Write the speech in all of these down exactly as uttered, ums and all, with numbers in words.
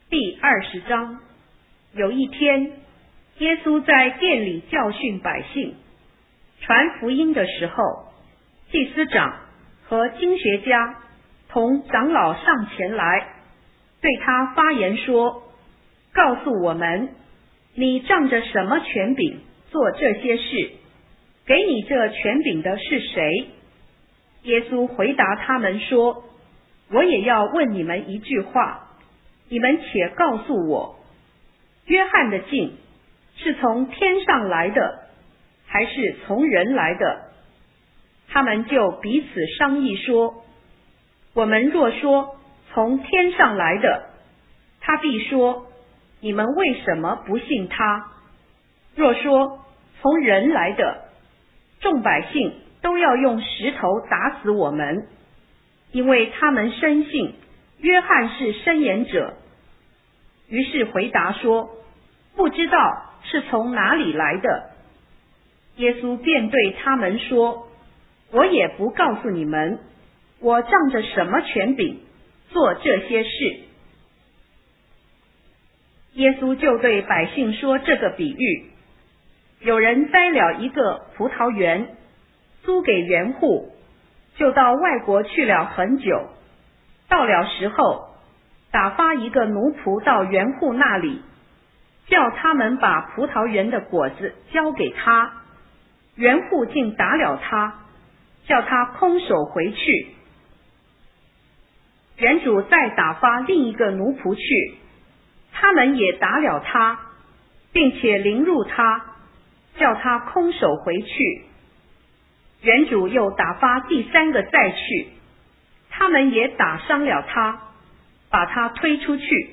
第二十章。有一天，耶稣在殿里教训百姓，传福音的时候，祭司长和经学家同长老上前来，对他发言说：告诉我们，你仗着什么权柄做这些事？给你这权柄的是谁？耶稣回答他们说：我也要问你们一句话，你们且告诉我，约翰的镜是从天上来的，还是从人来的？他们就彼此商议说：我们若说从天上来的，他必说：你们为什么不信他？若说从人来的，众百姓都要用石头打死我们，因为他们深信约翰是申言者。于是回答说：不知道是从哪里来的。耶稣便对他们说：我也不告诉你们，我仗着什么权柄做这些事。耶稣就对百姓说这个比喻：有人栽了一个葡萄园，租给园户，就到外国去了很久。到了时候，打发一个奴仆到园户那里，叫他们把葡萄园的果子交给他。园户竟打了他，叫他空手回去。园主再打发另一个奴仆去，他们也打了他，并且凌辱他，叫他空手回去。园主又打发第三个再去，他们也打伤了他，把他推出去。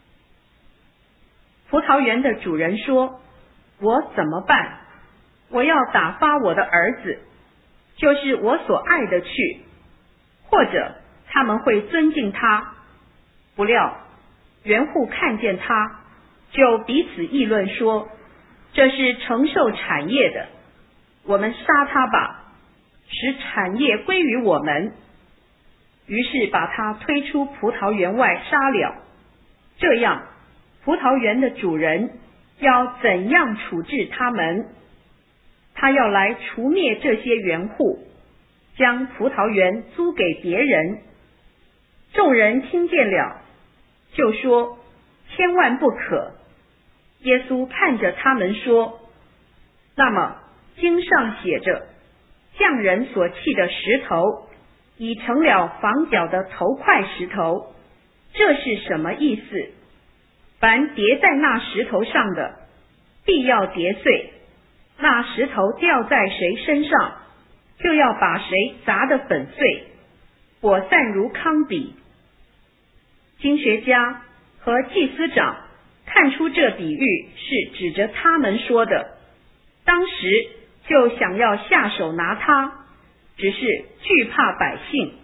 葡萄园的主人说：我怎么办？我要打发我的儿子，就是我所爱的去，或者他们会尊敬他。不料园户看见他，就彼此议论说：这是承受产业的，我们杀他吧，使产业归于我们。于是把他推出葡萄园外杀了。这样，葡萄园的主人要怎样处置他们？他要来除灭这些园户，将葡萄园租给别人。众人听见了，就说：千万不可。耶稣看着他们说：那么经上写着，匠人所砌的石头已成了房角的头块石头，这是什么意思？凡跌在那石头上的，必要跌碎，那石头掉在谁身上，就要把谁砸得粉碎，火散如糠秕。经学家和祭司长看出这比喻是指着他们说的，当时就想要下手拿他，只是惧怕百姓。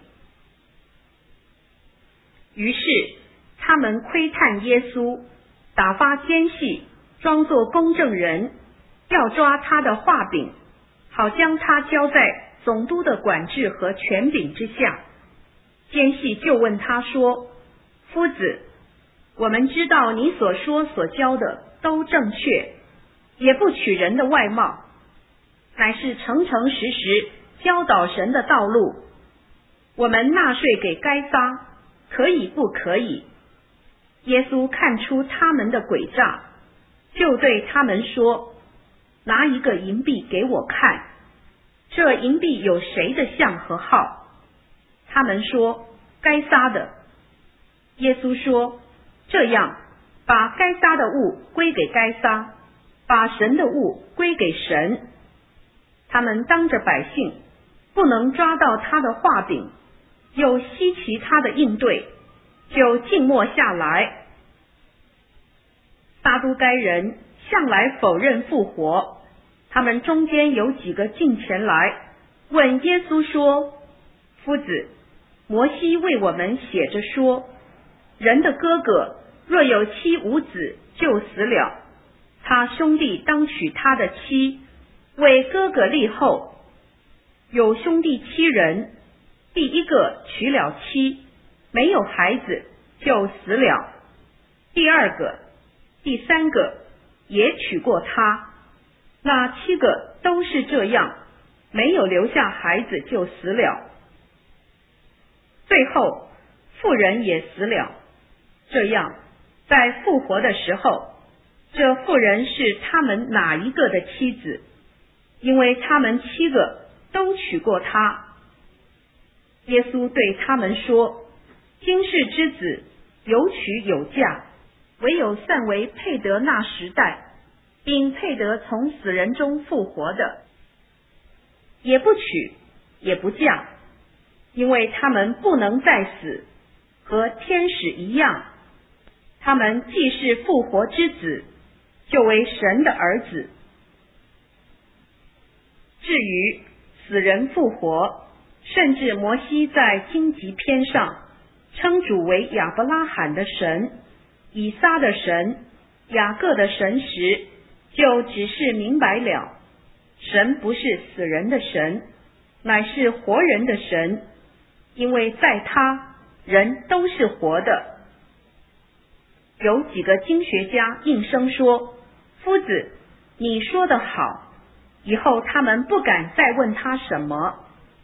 于是他们窥探耶稣，打发奸细装作公证人，要抓他的话柄，好将他交在总督的管制和权柄之下。奸细就问他说：夫子，我们知道你所说所教的都正确，也不取人的外貌，乃是诚诚实实教导神的道路。我们纳税给该撒，可以不可以？耶稣看出他们的诡诈，就对他们说：拿一个银币给我看。这银币有谁的像和号？他们说：该撒的。耶稣说：这样，把该撒的物归给该撒，把神的物归给神。他们当着百姓，不能抓到他的话柄，又稀奇他的应对，就静默下来。撒都该人向来否认复活，他们中间有几个进前来问耶稣说：夫子，摩西为我们写着说，人的哥哥若有妻无子就死了，他兄弟当娶他的妻，为哥哥立后。有兄弟七人，第一个娶了妻，没有孩子就死了。 第二个、第三个也娶过她，那七个都是这样，没有留下孩子就死了。最后妇人也死了，这样在复活的时候，这妇人是他们哪一个的妻子？因为他们七个都娶过她。耶稣对他们说，今世之子有娶有嫁，唯有散为配得那时代，并配得从死人中复活的，也不娶也不嫁，因为他们不能再死，和天使一样，他们既是复活之子，就为神的儿子。至于死人复活，甚至摩西在荆棘篇上称主为亚伯拉罕的神、以撒的神、雅各的神时，就只是明白了，神不是死人的神，乃是活人的神，因为在他人都是活的。有几个经学家应声说，夫子，你说得好，以后他们不敢再问他什么。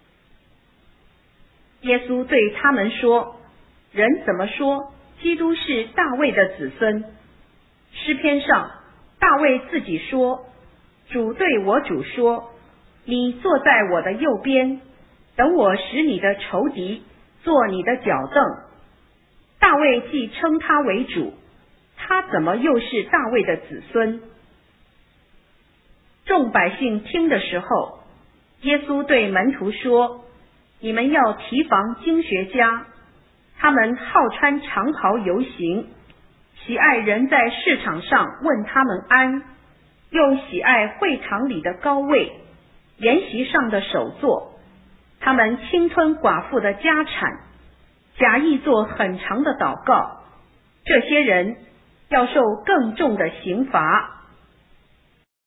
耶稣对他们说，人怎么说基督是大卫的子孙？诗篇上大卫自己说，主对我主说，你坐在我的右边，等我使你的仇敌做你的脚凳。大卫既称他为主，他怎么又是大卫的子孙？众百姓听的时候，耶稣对门徒说，你们要提防经学家，他们好穿长袍游行，喜爱人在市场上问他们安，又喜爱会堂里的高位，筵席上的首座。他们侵吞寡妇的家产，假意做很长的祷告。这些人要受更重的刑罚。